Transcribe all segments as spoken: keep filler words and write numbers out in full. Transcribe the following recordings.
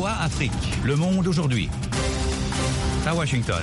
V O A Afrique. Le monde aujourd'hui. À Washington.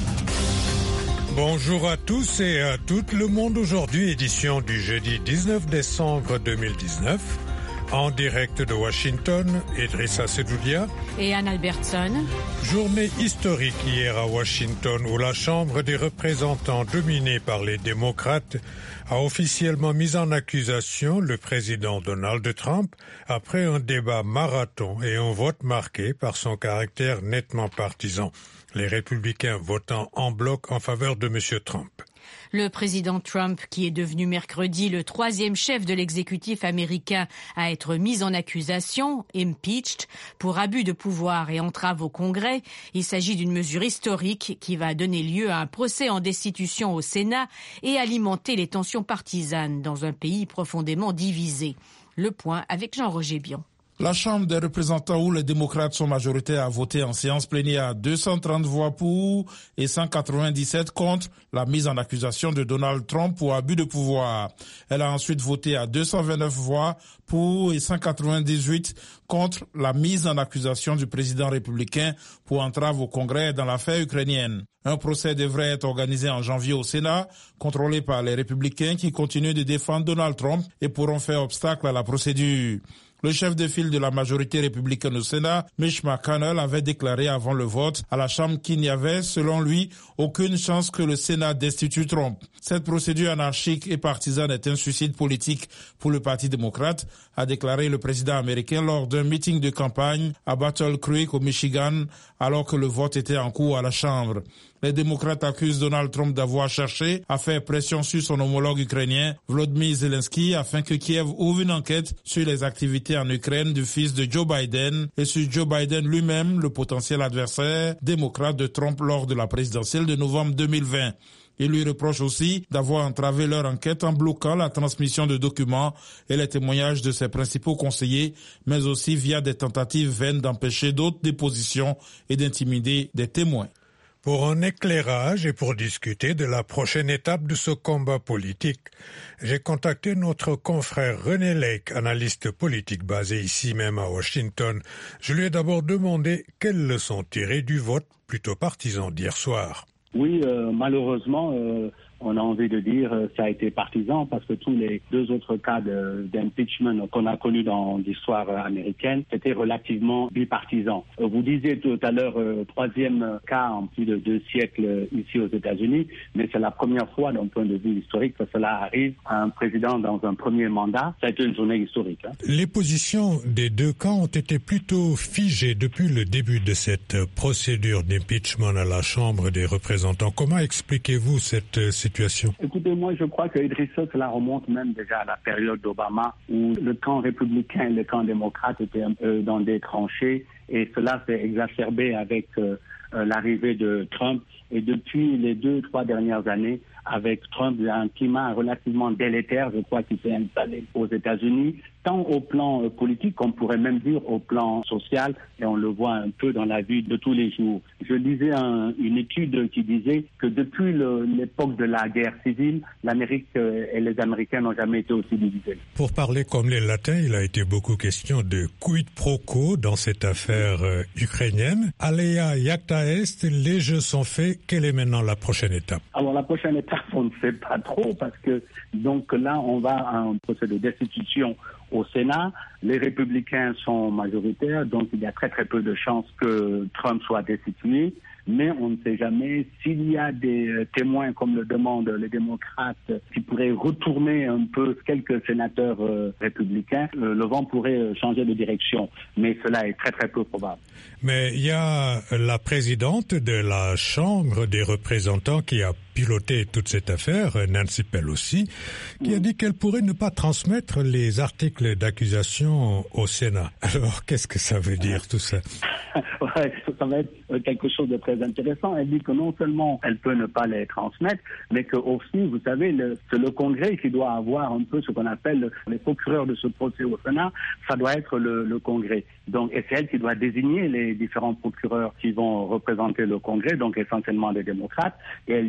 Bonjour à tous et à toutes. Le monde aujourd'hui, édition du jeudi dix-neuf décembre deux mille dix-neuf. En direct de Washington, Idrissa Sedoudia et Anne Albertson. Journée historique hier à Washington où la Chambre des représentants dominée par les démocrates a officiellement mis en accusation le président Donald Trump après un débat marathon et un vote marqué par son caractère nettement partisan. Les républicains votant en bloc en faveur de M. Trump. Le président Trump, qui est devenu mercredi le troisième chef de l'exécutif américain à être mis en accusation, impeached, pour abus de pouvoir et entrave au Congrès. Il s'agit d'une mesure historique qui va donner lieu à un procès en destitution au Sénat et alimenter les tensions partisanes dans un pays profondément divisé. Le point avec Jean-Roger Bion. La Chambre des représentants où les démocrates sont majoritaires a voté en séance plénière à deux cent trente voix pour et cent quatre-vingt-dix-sept contre la mise en accusation de Donald Trump pour abus de pouvoir. Elle a ensuite voté à deux cent vingt-neuf voix pour et cent quatre-vingt-dix-huit contre la mise en accusation du président républicain pour entrave au Congrès dans l'affaire ukrainienne. Un procès devrait être organisé en janvier au Sénat, contrôlé par les républicains qui continuent de défendre Donald Trump et pourront faire obstacle à la procédure. Le chef de file de la majorité républicaine au Sénat, Mitch McConnell, avait déclaré avant le vote à la Chambre qu'il n'y avait, selon lui, aucune chance que le Sénat destitue Trump. Cette procédure anarchique et partisane est un suicide politique pour le Parti démocrate, a déclaré le président américain lors d'un meeting de campagne à Battle Creek au Michigan, alors que le vote était en cours à la Chambre. Les démocrates accusent Donald Trump d'avoir cherché à faire pression sur son homologue ukrainien, Volodymyr Zelensky, afin que Kiev ouvre une enquête sur les activités en Ukraine du fils de Joe Biden et sur Joe Biden lui-même, le potentiel adversaire démocrate de Trump lors de la présidentielle de novembre deux mille vingt. Il lui reproche aussi d'avoir entravé leur enquête en bloquant la transmission de documents et les témoignages de ses principaux conseillers, mais aussi via des tentatives vaines d'empêcher d'autres dépositions et d'intimider des témoins. Pour un éclairage et pour discuter de la prochaine étape de ce combat politique, j'ai contacté notre confrère René Lake, analyste politique basé ici même à Washington. Je lui ai d'abord demandé quelles leçons tirer du vote plutôt partisan d'hier soir. Oui, euh, malheureusement, euh, on a envie de dire euh, ça a été partisan parce que tous les deux autres cas de, d'impeachment qu'on a connus dans l'histoire euh, américaine, c'était relativement bipartisan. Euh, vous disiez tout à l'heure, euh, troisième cas en plus de deux siècles euh, ici aux États-Unis, mais c'est la première fois d'un point de vue historique que cela arrive à un président dans un premier mandat. Ça a été une journée historique. Hein. Les positions des deux camps ont été plutôt figées depuis le début de cette procédure d'impeachment à la Chambre des représentants. Comment expliquez-vous cette situation? Écoutez, moi je crois que Idrissa, cela remonte même déjà à la période d'Obama où le camp républicain et le camp démocrate étaient un peu dans des tranchées et cela s'est exacerbé avec euh, euh, l'arrivée de Trump. Et depuis les deux, trois dernières années, avec Trump, il y a un climat relativement délétère, je crois, qui s'est installé aux États-Unis, tant au plan euh, politique qu'on pourrait même dire au plan social, et on le voit un peu dans la vie de tous les jours. Je lisais un, une étude qui disait que depuis le, l'époque de la guerre civile, l'Amérique euh, et les Américains n'ont jamais été aussi divisés. Pour parler comme les Latins, il a été beaucoup question de quid pro quo dans cette affaire euh, ukrainienne. Alea iacta est, les jeux sont faits. Quelle est maintenant la prochaine étape? Alors la prochaine étape, on ne sait pas trop parce que donc là, on va à un procès de destitution au Sénat. Les républicains sont majoritaires, donc il y a très très peu de chances que Trump soit destitué. Mais on ne sait jamais s'il y a des témoins, comme le demandent les démocrates, qui pourraient retourner un peu quelques sénateurs euh, républicains, euh, le vent pourrait changer de direction. Mais cela est très très peu probable. Mais il y a la présidente de la Chambre des représentants qui a piloté toute cette affaire, Nancy Pelosi, qui a dit qu'elle pourrait ne pas transmettre les articles d'accusation au Sénat. Alors, qu'est-ce que ça veut dire tout ça? Ouais, ça va être quelque chose de très intéressant. Elle dit que non seulement elle peut ne pas les transmettre, mais que aussi, vous savez, le, c'est le Congrès qui doit avoir un peu ce qu'on appelle les procureurs de ce procès au Sénat. Ça doit être le, le Congrès. Donc, et c'est elle qui doit désigner les différents procureurs qui vont représenter le Congrès, donc essentiellement des démocrates. Et elle dit qu'elle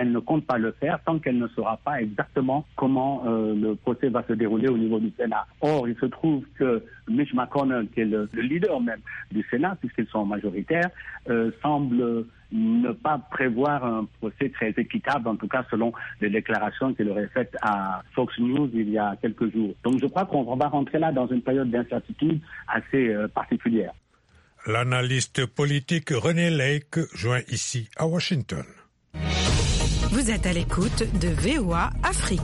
elle ne compte pas le faire tant qu'elle ne saura pas exactement comment euh, le procès va se dérouler au niveau du Sénat. Or, il se trouve que Mitch McConnell, qui est le, le leader même du Sénat, puisqu'ils sont majoritaires, euh, semble ne pas prévoir un procès très équitable, en tout cas selon les déclarations qu'il aurait faites à Fox News il y a quelques jours. Donc je crois qu'on va rentrer là dans une période d'incertitude assez euh, particulière. L'analyste politique René Lake joint ici à Washington. Vous êtes à l'écoute de V O A Afrique.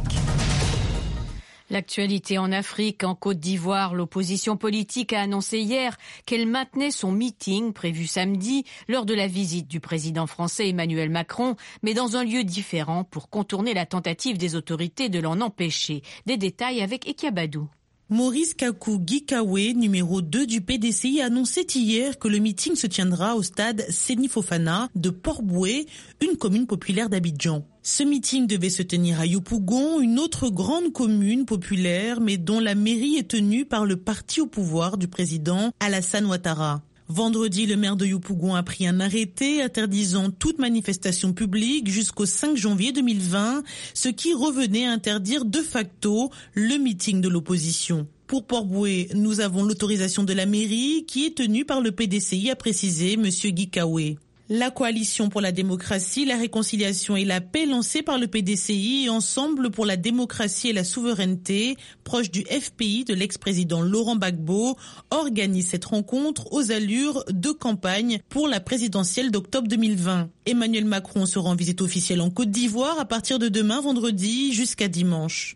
L'actualité en Afrique, en Côte d'Ivoire, l'opposition politique a annoncé hier qu'elle maintenait son meeting prévu samedi lors de la visite du président français Emmanuel Macron, mais dans un lieu différent pour contourner la tentative des autorités de l'en empêcher. Des détails avec Ekiabadou. Maurice Kakou Gikawe, numéro deux du P D C I, a annoncé hier que le meeting se tiendra au stade Seni Fofana de Port-Boué, une commune populaire d'Abidjan. Ce meeting devait se tenir à Yopougon, une autre grande commune populaire, mais dont la mairie est tenue par le parti au pouvoir du président Alassane Ouattara. Vendredi, le maire de Yopougon a pris un arrêté interdisant toute manifestation publique jusqu'au cinq janvier deux mille vingt, ce qui revenait à interdire de facto le meeting de l'opposition. Pour Port-Boué, nous avons l'autorisation de la mairie qui est tenue par le P D C I, a précisé M. Gikawe. La coalition pour la démocratie, la réconciliation et la paix lancée par le P D C I et Ensemble pour la démocratie et la souveraineté, proche du F P I de l'ex-président Laurent Gbagbo, organise cette rencontre aux allures de campagne pour la présidentielle d'octobre deux mille vingt. Emmanuel Macron sera en visite officielle en Côte d'Ivoire à partir de demain vendredi jusqu'à dimanche.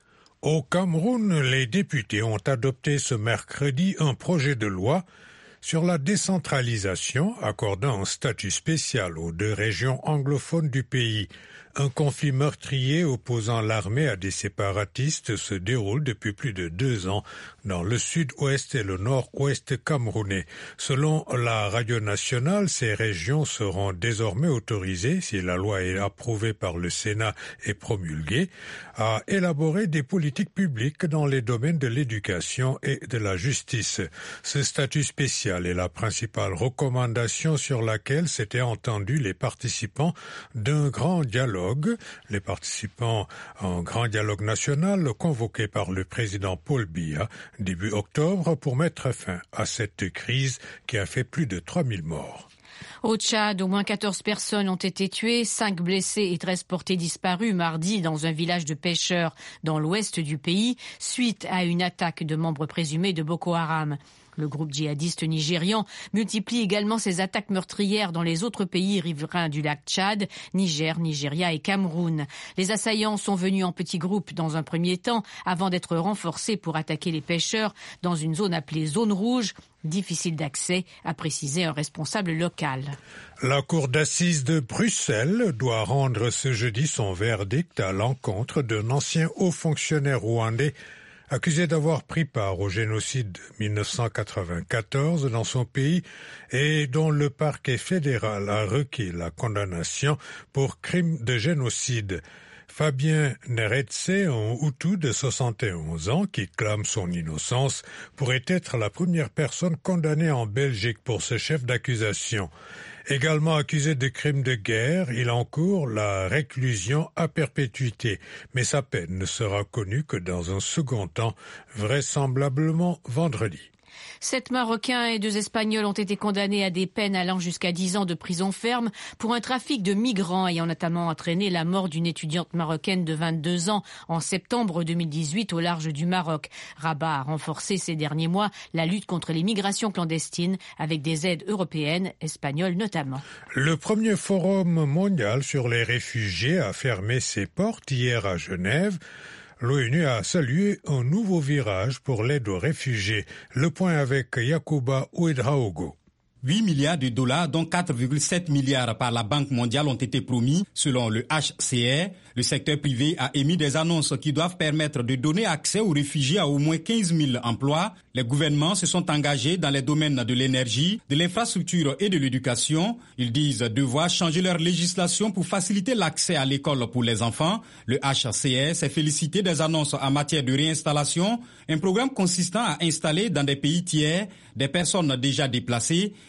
Au Cameroun, les députés ont adopté ce mercredi un projet de loi sur la décentralisation, accordant un statut spécial aux deux régions anglophones du pays. Un conflit meurtrier opposant l'armée à des séparatistes se déroule depuis plus de deux ans dans le sud-ouest et le nord-ouest camerounais. Selon la radio nationale, ces régions seront désormais autorisées, si la loi est approuvée par le Sénat et promulguée, à élaborer des politiques publiques dans les domaines de l'éducation et de la justice. Ce statut spécial est la principale recommandation sur laquelle s'étaient entendus les participants d'un grand dialogue. Les participants à un grand dialogue national convoqué par le président Paul Biya début octobre pour mettre fin à cette crise qui a fait plus de trois mille morts. Au Tchad, au moins quatorze personnes ont été tuées, cinq blessés et treize portés disparus mardi dans un village de pêcheurs dans l'ouest du pays, suite à une attaque de membres présumés de Boko Haram. Le groupe djihadiste nigérian multiplie également ses attaques meurtrières dans les autres pays riverains du lac Tchad, Niger, Nigeria et Cameroun. Les assaillants sont venus en petits groupes dans un premier temps avant d'être renforcés pour attaquer les pêcheurs dans une zone appelée zone rouge, difficile d'accès, a précisé un responsable local. La cour d'assises de Bruxelles doit rendre ce jeudi son verdict à l'encontre d'un ancien haut fonctionnaire rwandais accusé d'avoir pris part au génocide de mille neuf cent quatre-vingt-quatorze dans son pays et dont le parquet fédéral a requis la condamnation pour crime de génocide. Fabien Neretse, un Hutu de soixante et onze ans qui clame son innocence, pourrait être la première personne condamnée en Belgique pour ce chef d'accusation. Également accusé de crimes de guerre, il encourt la réclusion à perpétuité, mais sa peine ne sera connue que dans un second temps, vraisemblablement vendredi. Sept Marocains et deux Espagnols ont été condamnés à des peines allant jusqu'à dix ans de prison ferme pour un trafic de migrants ayant notamment entraîné la mort d'une étudiante marocaine de vingt-deux ans en septembre deux mille dix-huit au large du Maroc. Rabat a renforcé ces derniers mois la lutte contre les migrations clandestines avec des aides européennes, espagnoles notamment. Le premier forum mondial sur les réfugiés a fermé ses portes hier à Genève. L'ONU a salué un nouveau virage pour l'aide aux réfugiés. Le point avec Yacouba Ouedraogo. huit milliards de dollars, dont quatre virgule sept milliards par la Banque mondiale, ont été promis. Selon le H C R, le secteur privé a émis des annonces qui doivent permettre de donner accès aux réfugiés à au moins quinze mille emplois. Les gouvernements se sont engagés dans les domaines de l'énergie, de l'infrastructure et de l'éducation. Ils disent devoir changer leur législation pour faciliter l'accès à l'école pour les enfants. Le H C R s'est félicité des annonces en matière de réinstallation, un programme consistant à installer dans des pays tiers des personnes déjà déplacées.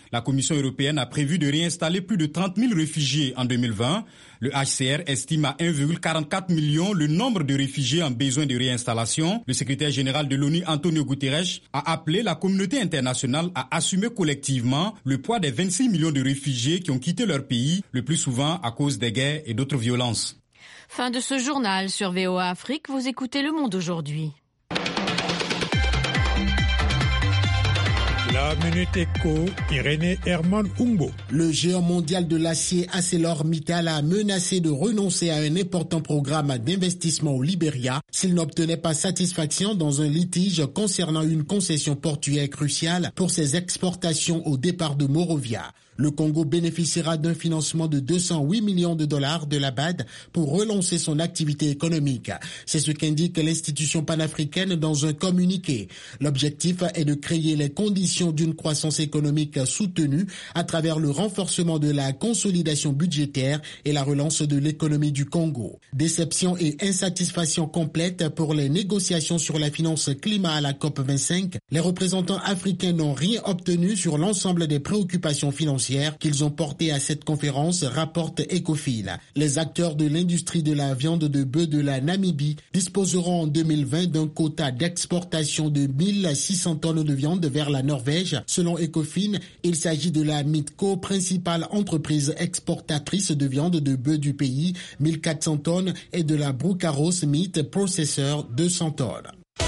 La Commission européenne a prévu de réinstaller plus de trente mille réfugiés en deux mille vingt. Le H C R estime à un virgule quarante-quatre million le nombre de réfugiés en besoin de réinstallation. Le secrétaire général de l'ONU, Antonio Guterres, a appelé la communauté internationale à assumer collectivement le poids des vingt-six millions de réfugiés qui ont quitté leur pays, le plus souvent à cause des guerres et d'autres violences. Fin de ce journal sur V O A Afrique. Vous écoutez Le Monde aujourd'hui. La Minute Éco, Irénée Herman Umbo. Le géant mondial de l'acier ArcelorMittal a menacé de renoncer à un important programme d'investissement au Libéria s'il n'obtenait pas satisfaction dans un litige concernant une concession portuaire cruciale pour ses exportations au départ de Monrovia. Le Congo bénéficiera d'un financement de deux cent huit millions de dollars de la B A D pour relancer son activité économique. C'est ce qu'indique l'institution panafricaine dans un communiqué. L'objectif est de créer les conditions d'une croissance économique soutenue à travers le renforcement de la consolidation budgétaire et la relance de l'économie du Congo. Déception et insatisfaction complète pour les négociations sur la finance climat à la C O P vingt-cinq. Les représentants africains n'ont rien obtenu sur l'ensemble des préoccupations financières qu'ils ont porté à cette conférence, rapporte Ecofil. Les acteurs de l'industrie de la viande de bœuf de la Namibie disposeront en deux mille vingt d'un quota d'exportation de mille six cents tonnes de viande vers la Norvège. Selon Ecofin, il s'agit de la Mitco, principale entreprise exportatrice de viande de bœuf du pays, mille quatre cents tonnes, et de la Brucaros Meat Processor, deux cents tonnes.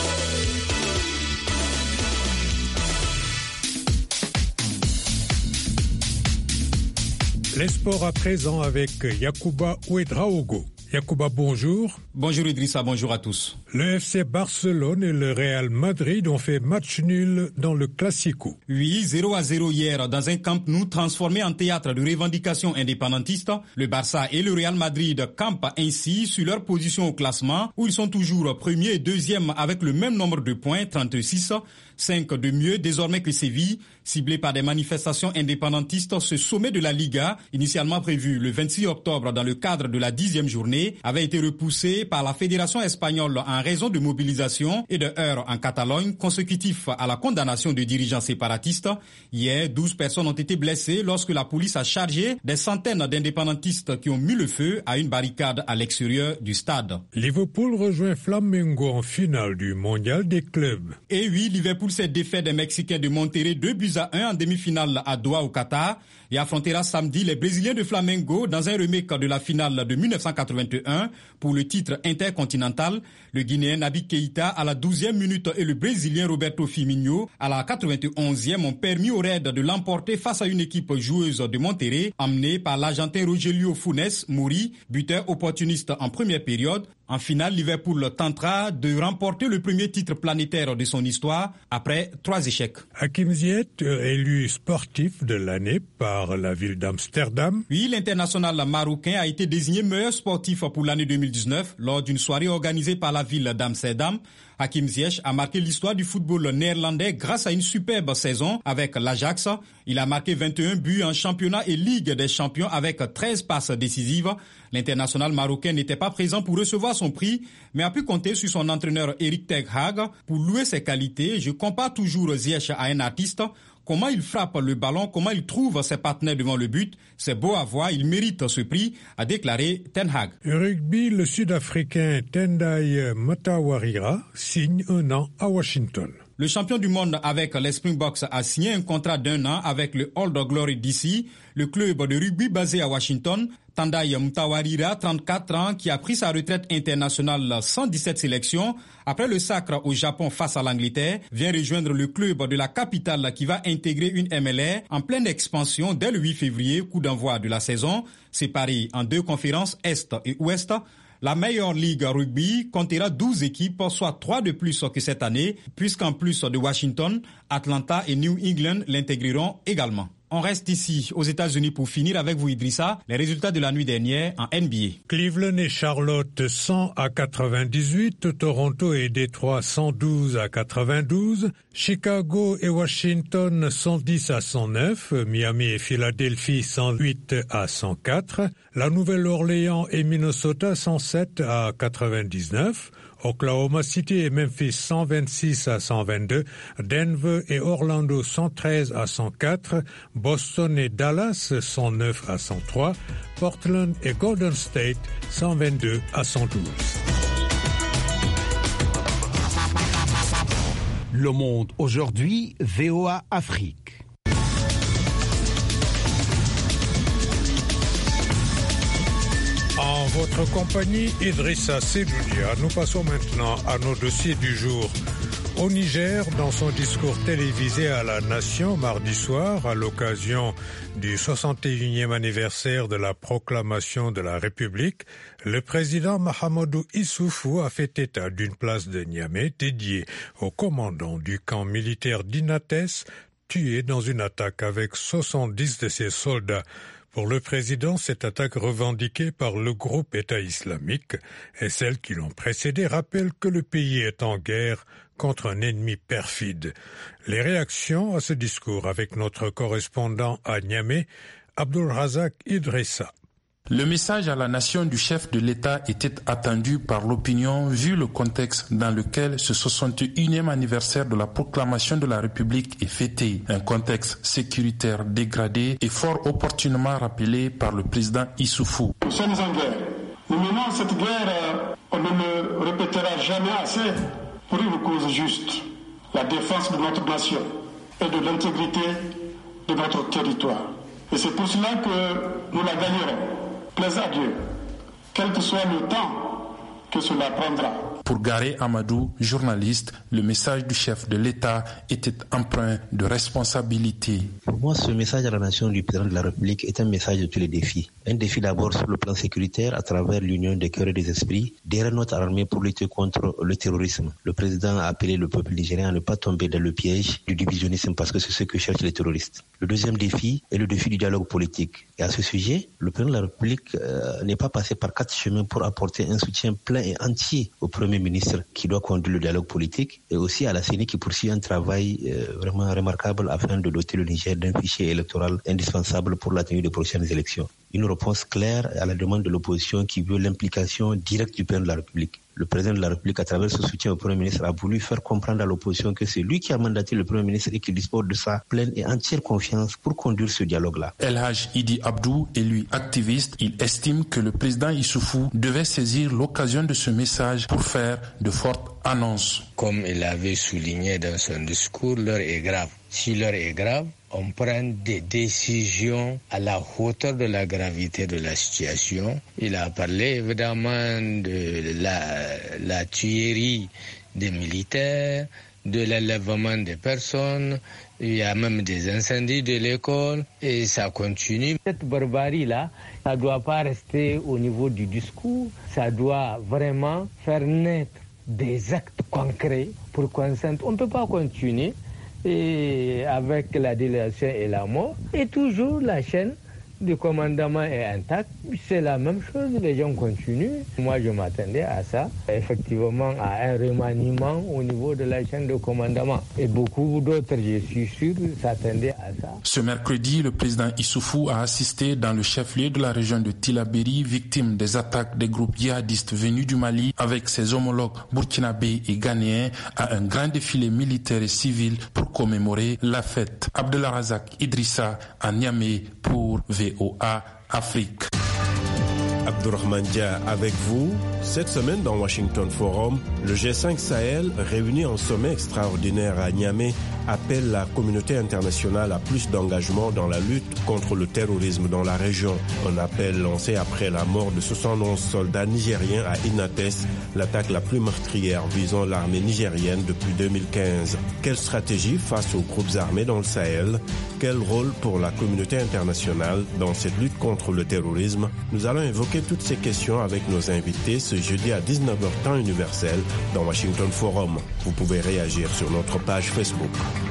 Les sports à présent avec Yacouba Ouedraogo. Yacouba, bonjour. Bonjour Idrissa, bonjour à tous. Le F C Barcelone et le Real Madrid ont fait match nul dans le Classico. Oui, zéro à zéro hier dans un Camp Nou transformé en théâtre de revendications indépendantistes. Le Barça et le Real Madrid campent ainsi sur leur position au classement où ils sont toujours premiers et deuxièmes avec le même nombre de points, trente-six. cinq de mieux désormais que Séville. Ciblé par des manifestations indépendantistes, ce sommet de la Liga, initialement prévu le vingt-six octobre dans le cadre de la dixième journée, avait été repoussé par la Fédération espagnole en raison de mobilisation et de heurts en Catalogne consécutifs à la condamnation de dirigeants séparatistes. Hier, douze personnes ont été blessées lorsque la police a chargé des centaines d'indépendantistes qui ont mis le feu à une barricade à l'extérieur du stade. Liverpool rejoint Flamengo en finale du mondial des clubs. Et oui, Liverpool s'est défait des Mexicains de Monterrey deux buts à un en demi-finale à Doha au Qatar et affrontera samedi les Brésiliens de Flamengo dans un remake de la finale de mille neuf cent quatre-vingt-un pour le titre intercontinental. Le Guinéen Naby Keïta à la douzième minute et le Brésilien Roberto Firmino à la quatre-vingt-onzième ont permis au Red de l'emporter face à une équipe joueuse de Monterrey emmenée par l'Argentin Rogelio Funes Mori, buteur opportuniste en première période. En finale, Liverpool tentera de remporter le premier titre planétaire de son histoire après trois échecs. Hakim Ziyech, élu sportif de l'année par la ville d'Amsterdam. Oui, l'international marocain a été désigné meilleur sportif pour l'année deux mille dix-neuf lors d'une soirée organisée par la ville d'Amsterdam. Hakim Ziyech a marqué l'histoire du football néerlandais grâce à une superbe saison avec l'Ajax. Il a marqué vingt et un buts en championnat et Ligue des champions avec treize passes décisives. L'international marocain n'était pas présent pour recevoir son prix, mais a pu compter sur son entraîneur Erik ten Hag pour louer ses qualités. Je compare toujours Ziyech à un artiste. Comment il frappe le ballon, comment il trouve ses partenaires devant le but, c'est beau à voir, il mérite ce prix, a déclaré Ten Hag. Rugby, le Sud-Africain Tendai Matawarira signe un an à Washington. Le champion du monde avec les Springboks a signé un contrat d'un an avec le Old Glory D C, le club de rugby basé à Washington. Tendai Mtawarira, trente-quatre ans, qui a pris sa retraite internationale sans dix-sept sélections, après le sacre au Japon face à l'Angleterre, vient rejoindre le club de la capitale qui va intégrer une M L R en pleine expansion dès le huit février, coup d'envoi de la saison, séparée en deux conférences Est et Ouest. La meilleure ligue rugby comptera douze équipes, soit trois de plus que cette année, puisqu'en plus de Washington, Atlanta et New England l'intégreront également. On reste ici aux États-Unis pour finir avec vous, Idrissa, les résultats de la nuit dernière en N B A. Cleveland et Charlotte cent à quatre-vingt-dix-huit, Toronto et Détroit cent douze à quatre-vingt-douze, Chicago et Washington cent dix à cent neuf, Miami et Philadelphie cent huit à cent quatre, la Nouvelle-Orléans et Minnesota cent sept à quatre-vingt-dix-neuf, Oklahoma City et Memphis cent vingt-six à cent vingt-deux, Denver et Orlando cent treize à cent quatre, Boston et Dallas cent neuf à cent trois, Portland et Golden State cent vingt-deux à cent douze. Le Monde aujourd'hui, V O A Afrique. En votre compagnie, Idrissa Seloudia, nous passons maintenant à nos dossiers du jour. Au Niger, dans son discours télévisé à la Nation mardi soir, à l'occasion du soixante et unième anniversaire de la proclamation de la République, le président Mahamadou Issoufou a fait état d'une place de Niamey dédiée au commandant du camp militaire d'Inates, tué dans une attaque avec soixante-dix de ses soldats. Pour le président, cette attaque revendiquée par le groupe État islamique et celles qui l'ont précédée rappellent que le pays est en guerre contre un ennemi perfide. Les réactions à ce discours avec notre correspondant à Niamey, Abdulrazak Idrissa. Le message à la nation du chef de l'État était attendu par l'opinion vu le contexte dans lequel ce soixante et unième anniversaire de la proclamation de la République est fêté. Un contexte sécuritaire dégradé et fort opportunément rappelé par le président Issoufou. Nous sommes en guerre. Nous menons cette guerre, on ne le répétera jamais assez, pour une cause juste, la défense de notre nation et de l'intégrité de notre territoire. Et c'est pour cela que nous la gagnerons. Plaise à Dieu, quel que soit le temps que cela prendra. Pour Garé Amadou, journaliste, le message du chef de l'État était empreint de responsabilité. Pour moi, ce message à la nation du président de la République est un message de tous les défis. Un défi d'abord sur le plan sécuritaire à travers l'union des cœurs et des esprits, derrière notre armée pour lutter contre le terrorisme. Le président a appelé le peuple nigérien à ne pas tomber dans le piège du divisionnisme parce que c'est ce que cherchent les terroristes. Le deuxième défi est le défi du dialogue politique. Et à ce sujet, le président de la République euh, n'est pas passé par quatre chemins pour apporter un soutien plein et entier au Premier ministre qui doit conduire le dialogue politique et aussi à la C E N I qui poursuit un travail euh, vraiment remarquable afin de doter le Niger d'un fichier électoral indispensable pour la tenue des prochaines élections. Une réponse claire à la demande de l'opposition qui veut l'implication directe du président de la République. Le président de la République, à travers ce soutien au Premier ministre, a voulu faire comprendre à l'opposition que c'est lui qui a mandaté le Premier ministre et qui dispose de sa pleine et entière confiance pour conduire ce dialogue-là. El Hadj Idi Abdou est lui activiste. Il estime que le président Issoufou devait saisir l'occasion de ce message pour faire de fortes annonces. Comme il avait souligné dans son discours, l'heure est grave. Si l'heure est grave, on prend des décisions à la hauteur de la gravité de la situation. Il a parlé évidemment de la, la tuerie des militaires, de l'enlèvement des personnes, il y a même des incendies de l'école et ça continue. Cette barbarie-là, ça ne doit pas rester au niveau du discours, ça doit vraiment faire naître des actes concrets pour qu'on sente. On ne peut pas continuer et avec la délation et la mort, et toujours la chaîne du commandement est intacte. C'est la même chose, les gens continuent. Moi, je m'attendais à ça, effectivement, à un remaniement au niveau de la chaîne de commandement. Et beaucoup d'autres, je suis sûr, s'attendaient à ça. Ce mercredi, le président Issoufou a assisté dans le chef-lieu de la région de Tillabéri, victime des attaques des groupes djihadistes venus du Mali, avec ses homologues burkinabés et ghanéens, à un grand défilé militaire et civil pour commémorer la fête. Abdelrazak Idrissa à Niamey pour V O A Afrique. Abdourahmane Dia avec vous. Cette semaine dans Washington Forum, le G cinq Sahel, réuni en sommet extraordinaire à Niamey, appelle la communauté internationale à plus d'engagement dans la lutte contre le terrorisme dans la région. Un appel lancé après la mort de soixante-onze soldats nigériens à Inates, l'attaque la plus meurtrière visant l'armée nigérienne depuis deux mille quinze. Quelle stratégie face aux groupes armés dans le Sahel? Quel rôle pour la communauté internationale dans cette lutte contre le terrorisme? Nous allons évoquer toutes ces questions avec nos invités ce jeudi à dix-neuf heures temps universel dans Washington Forum. Vous pouvez réagir sur notre page Facebook.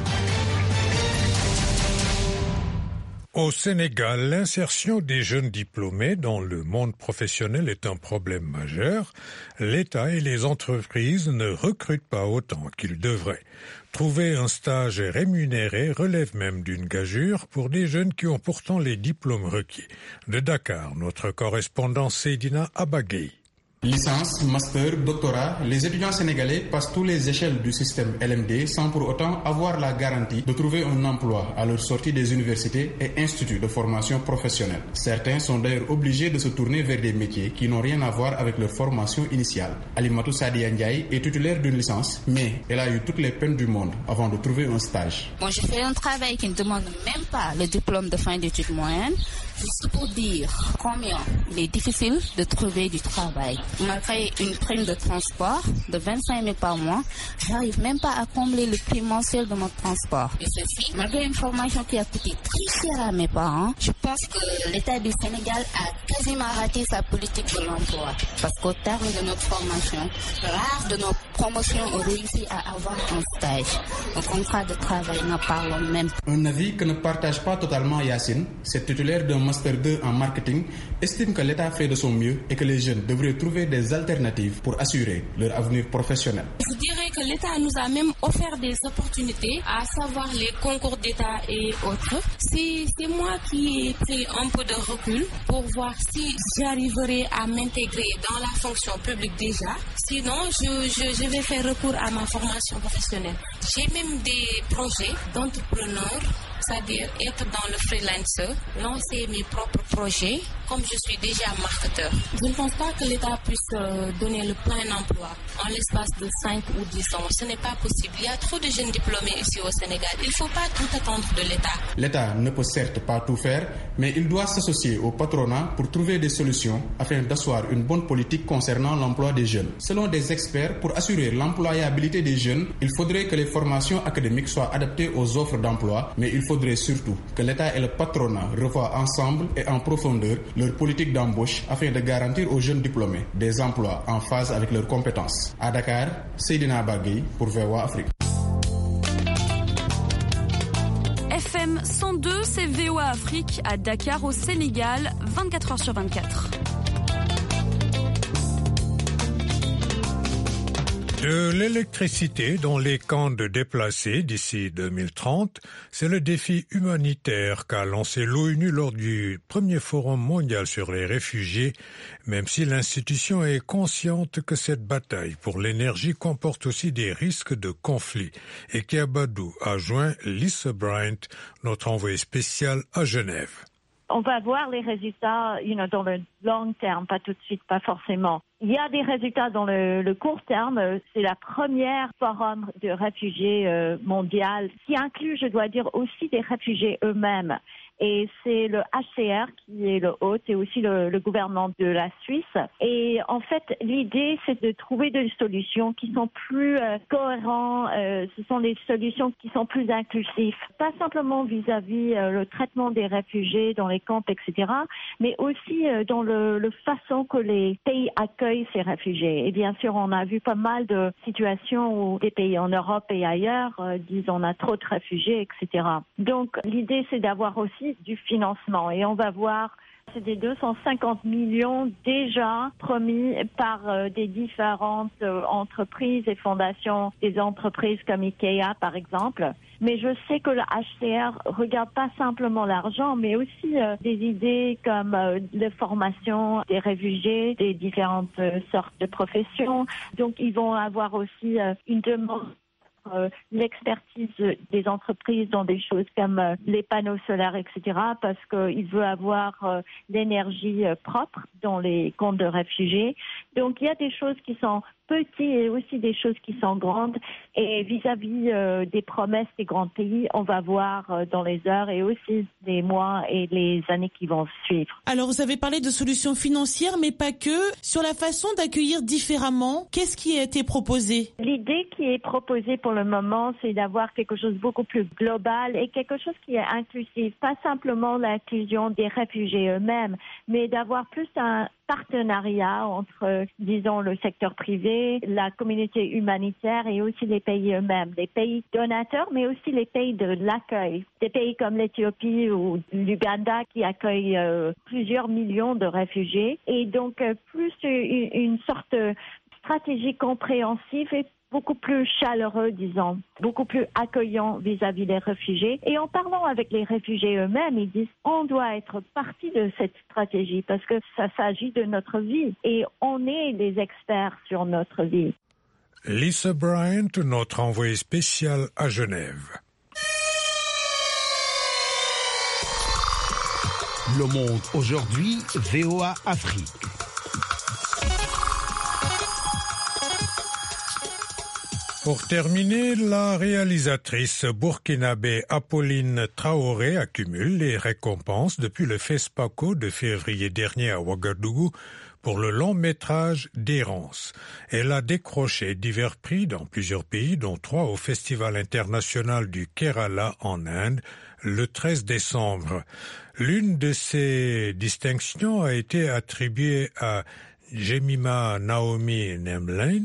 Au Sénégal, l'insertion des jeunes diplômés dans le monde professionnel est un problème majeur. L'État et les entreprises ne recrutent pas autant qu'ils devraient. Trouver un stage rémunéré relève même d'une gageure pour des jeunes qui ont pourtant les diplômes requis. De Dakar, notre correspondant Seydina Abagay. Licence, master, doctorat, les étudiants sénégalais passent tous les échelles du système L M D sans pour autant avoir la garantie de trouver un emploi à leur sortie des universités et instituts de formation professionnelle. Certains sont d'ailleurs obligés de se tourner vers des métiers qui n'ont rien à voir avec leur formation initiale. Alimatou Sadia Ndiaye est titulaire d'une licence, mais elle a eu toutes les peines du monde avant de trouver un stage. Bon, je fais un travail qui ne demande même pas le diplôme de fin d'études moyennes, juste pour dire combien il est difficile de trouver du travail. Malgré une prime de transport de vingt-cinq mille par mois, j'arrive même pas à combler le prix mensuel de mon transport. Et ceci, malgré une formation qui a coûté très cher à mes parents, je pense que l'État du Sénégal a quasiment raté sa politique de l'emploi. Parce qu'au terme de notre formation, rares de nos promotions ont réussi à avoir un stage. Un contrat de travail, n'en parlons même pas. Un avis que ne partage pas totalement Yacine, cette titulaire d'un Master deux en marketing, estime que l'État fait de son mieux et que les jeunes devraient trouver des alternatives pour assurer leur avenir professionnel. Je dirais que l'État nous a même offert des opportunités, à savoir les concours d'État et autres. C'est, c'est moi qui ai pris un peu de recul pour voir si j'arriverai à m'intégrer dans la fonction publique déjà. Sinon, je, je, je vais faire recours à ma formation professionnelle. J'ai même des projets d'entrepreneur, c'est-à-dire être dans le freelancer, lancer mes propres projets, comme je suis déjà marketeur. Je ne pense pas que l'État puisse donner le plein emploi en l'espace de cinq ou dix ans. Ce n'est pas possible. Il y a trop de jeunes diplômés ici au Sénégal. Il ne faut pas tout attendre de l'État. L'État ne peut certes pas tout faire, mais il doit s'associer au patronat pour trouver des solutions afin d'asseoir une bonne politique concernant l'emploi des jeunes. Selon des experts, pour assurer l'employabilité des jeunes, il faudrait que les formations académiques soient adaptées aux offres d'emploi, mais il faudrait surtout que l'État et le patronat revoient ensemble et en profondeur leur politique d'embauche afin de garantir aux jeunes diplômés des emplois en phase avec leurs compétences. À Dakar, Seydina Bagui pour V O A Afrique. F M cent deux, c'est V O A Afrique à Dakar au Sénégal, vingt-quatre heures sur vingt-quatre. De l'électricité dans les camps de déplacés d'ici deux mille trente, c'est le défi humanitaire qu'a lancé l'ONU lors du premier forum mondial sur les réfugiés, même si l'institution est consciente que cette bataille pour l'énergie comporte aussi des risques de conflit. Et Kiabadou a joint Lisa Bryant, notre envoyé spécial à Genève. On va voir les résultats, you know, dans le long terme, pas tout de suite, pas forcément. Il y a des résultats dans le, le court terme. C'est la première forum de réfugiés euh, mondial qui inclut, je dois dire, aussi des réfugiés eux-mêmes. Et c'est le H C R qui est le hôte et aussi le, le gouvernement de la Suisse. Et en fait, l'idée, c'est de trouver des solutions qui sont plus euh, cohérentes. Euh, ce sont des solutions qui sont plus inclusives. Pas simplement vis-à-vis euh, le traitement des réfugiés dans les camps, et cetera, mais aussi euh, dans le, le façon que les pays accueillent ces réfugiés. Et bien sûr, on a vu pas mal de situations où des pays en Europe et ailleurs euh, disent on a trop de réfugiés, et cetera. Donc, l'idée, c'est d'avoir aussi du financement et on va voir, c'est des deux cent cinquante millions déjà promis par euh, des différentes euh, entreprises et fondations, des entreprises comme Ikea par exemple. Mais je sais que le H C R regarde pas simplement l'argent, mais aussi euh, des idées comme euh, la formation des réfugiés, des différentes euh, sortes de professions. Donc ils vont avoir aussi euh, une demande Euh, l'expertise des entreprises dans des choses comme euh, les panneaux solaires, et cetera, parce qu'il veut avoir euh, l'énergie euh, propre dans les camps de réfugiés. Donc il y a des choses qui sont petites et aussi des choses qui sont grandes. Et vis-à-vis euh, des promesses des grands pays, on va voir euh, dans les heures et aussi les mois et les années qui vont suivre. Alors vous avez parlé de solutions financières, mais pas que. Sur la façon d'accueillir différemment, qu'est-ce qui a été proposé? L'idée qui est proposée pour le moment, c'est d'avoir quelque chose de beaucoup plus global et quelque chose qui est inclusif. Pas simplement l'inclusion des réfugiés eux-mêmes, mais d'avoir plus un partenariat entre, disons, le secteur privé, la communauté humanitaire et aussi les pays eux-mêmes, les pays donateurs, mais aussi les pays de l'accueil. Des pays comme l'Éthiopie ou l'Ouganda qui accueillent euh, plusieurs millions de réfugiés. Et donc, euh, plus une, une sorte de stratégie compréhensive et beaucoup plus chaleureux, disons, beaucoup plus accueillant vis-à-vis des réfugiés. Et en parlant avec les réfugiés eux-mêmes, ils disent on doit être partie de cette stratégie parce que ça s'agit de notre vie et on est des experts sur notre vie. Lisa Bryant, notre envoyée spéciale à Genève. Le Monde aujourd'hui, V O A Afrique. Pour terminer, la réalisatrice burkinabé Apolline Traoré accumule les récompenses depuis le FESPACO de février dernier à Ouagadougou pour le long métrage d'Errance. Elle a décroché divers prix dans plusieurs pays, dont trois au Festival international du Kerala en Inde le treize décembre. L'une de ces distinctions a été attribuée à Jemima Naomi Nemlane,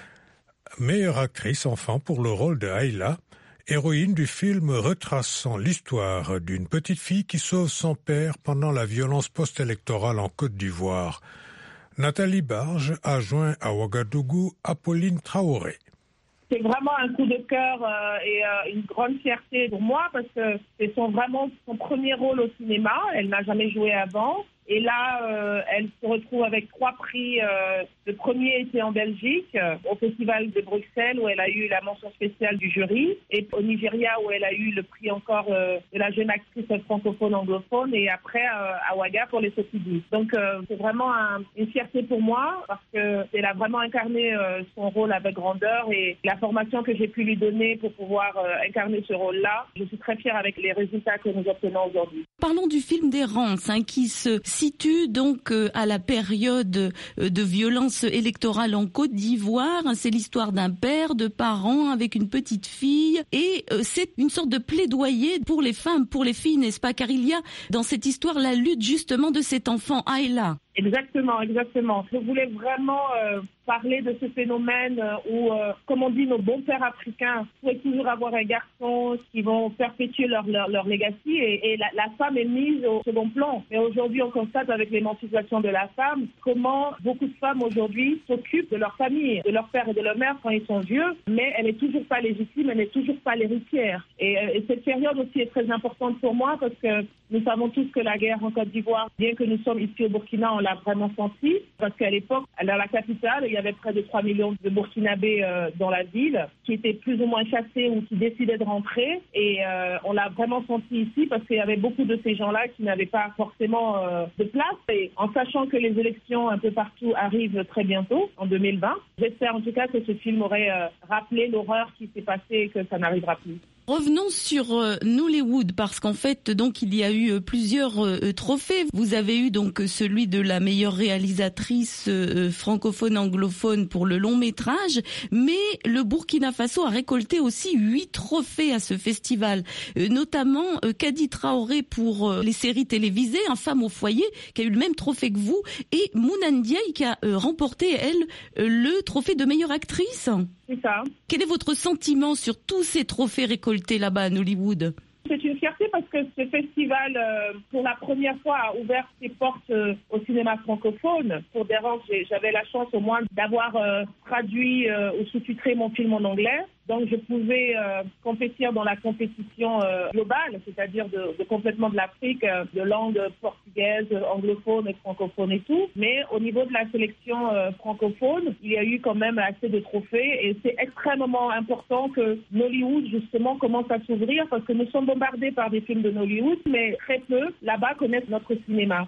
meilleure actrice enfant pour le rôle de Ayla, héroïne du film retraçant l'histoire d'une petite fille qui sauve son père pendant la violence post-électorale en Côte d'Ivoire. Nathalie Barge a joint à Ouagadougou Apolline Traoré. C'est vraiment un coup de cœur euh, et euh, une grande fierté pour moi parce que c'est son, vraiment son premier rôle au cinéma. Elle n'a jamais joué avant. Et là, euh, elle se retrouve avec trois prix. Euh, le premier était en Belgique, euh, au Festival de Bruxelles, où elle a eu la mention spéciale du jury. Et au Nigeria, où elle a eu le prix encore euh, de la jeune actrice francophone anglophone. Et après, euh, à Ouaga pour les Sopidis. Donc, euh, c'est vraiment un, une fierté pour moi, parce qu'elle a vraiment incarné euh, son rôle avec grandeur. Et la formation que j'ai pu lui donner pour pouvoir euh, incarner ce rôle-là, je suis très fière avec les résultats que nous obtenons aujourd'hui. Parlons du film d'Errance, hein, qui se situe donc euh, à la période euh, de violence électorale en Côte d'Ivoire. C'est l'histoire d'un père, de parents avec une petite fille, et euh, c'est une sorte de plaidoyer pour les femmes, pour les filles, n'est-ce pas? Car il y a dans cette histoire la lutte justement de cet enfant Ayla. Exactement, exactement. Je voulais vraiment euh, parler de ce phénomène où, euh, comme on dit, nos bons pères africains souhaitent toujours avoir un garçon qui vont perpétuer leur, leur, leur legacy et, et la, la femme est mise au second plan. Mais aujourd'hui, on constate avec l'émancipation de la femme comment beaucoup de femmes aujourd'hui s'occupent de leur famille, de leur père et de leur mère quand ils sont vieux, mais elle n'est toujours pas légitime, elle n'est toujours pas l'héritière. Et, et cette période aussi est très importante pour moi parce que nous savons tous que la guerre en Côte d'Ivoire, bien que nous sommes ici au Burkina, on l'a vraiment senti, parce qu'à l'époque, dans la capitale, il y avait près de trois millions de Burkinabés euh, dans la ville, qui étaient plus ou moins chassés ou qui décidaient de rentrer. Et euh, on l'a vraiment senti ici, parce qu'il y avait beaucoup de ces gens-là qui n'avaient pas forcément euh, de place. Et en sachant que les élections un peu partout arrivent très bientôt, en deux mille vingt, j'espère en tout cas que ce film aurait euh, rappelé l'horreur qui s'est passée et que ça n'arrivera plus. Revenons sur euh, Nollywood, parce qu'en fait, donc, il y a eu euh, plusieurs euh, trophées. Vous avez eu donc celui de la meilleure réalisatrice euh, francophone anglophone pour le long métrage, mais le Burkina Faso a récolté aussi huit trophées à ce festival, euh, notamment euh, Kadi Traoré pour euh, les séries télévisées, Un femme au foyer, qui a eu le même trophée que vous, et Mouna Ndiaye qui a euh, remporté, elle, euh, le trophée de meilleure actrice. C'est ça. Quel est votre sentiment sur tous ces trophées récoltés là-bas à Nollywood? C'est une fierté parce que ce festival, euh, pour la première fois, a ouvert ses portes euh, au cinéma francophone. Pour Derrance, j'avais la chance au moins d'avoir euh, traduit euh, ou sous-titré mon film en anglais. Donc je pouvais euh, compétir dans la compétition euh, globale, c'est-à-dire de, de complètement de l'Afrique, euh, de langue portugaise, anglophone et francophone et tout. Mais au niveau de la sélection euh, francophone, il y a eu quand même assez de trophées et c'est extrêmement important que Nollywood justement commence à s'ouvrir parce que nous sommes bombardés par des films de Nollywood, mais très peu là-bas connaissent notre cinéma.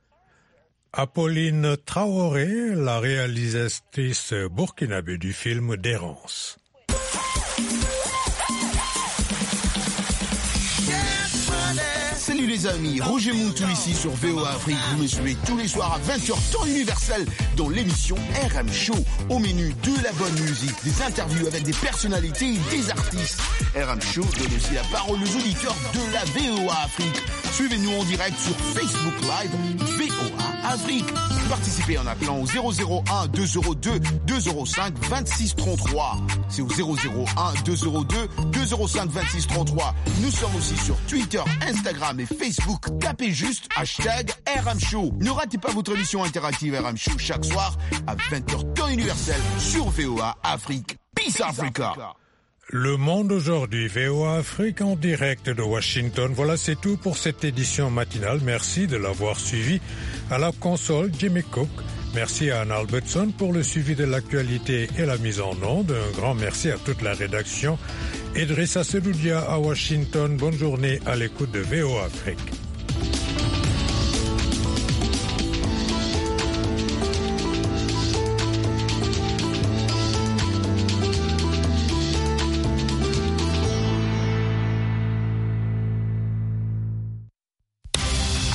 Apolline Traoré, la réalisatrice burkinabé du film d'Errance. Salut les amis, Roger Moutou ici sur V O A Afrique. Vous me suivez tous les soirs à vingt heures temps universel dans l'émission R M Show. Au menu de la bonne musique, des interviews avec des personnalités et des artistes. R M Show donne aussi la parole aux auditeurs de la V O A Afrique. Suivez-nous en direct sur Facebook Live V O A Afrique. Participez en appelant au zéro zéro un deux zéro deux deux zéro cinq vingt-six trente-trois. C'est au zéro zéro un deux zéro deux deux zéro cinq vingt-six trente-trois. Nous sommes aussi sur Twitter, Instagram et Facebook. Tapez juste hashtag R M Show. Ne ratez pas votre émission interactive R M Show chaque soir à vingt heures temps universel sur V O A Afrique. Peace. Peace Africa. Le Monde aujourd'hui, V O A Afrique en direct de Washington. Voilà, c'est tout pour cette édition matinale. Merci de l'avoir suivi. À la console, Jimmy Cook. Merci à Anne Albertson pour le suivi de l'actualité et la mise en onde. Un grand merci à toute la rédaction. Idrissa Seloudia à Washington. Bonne journée à l'écoute de V O A Afrique.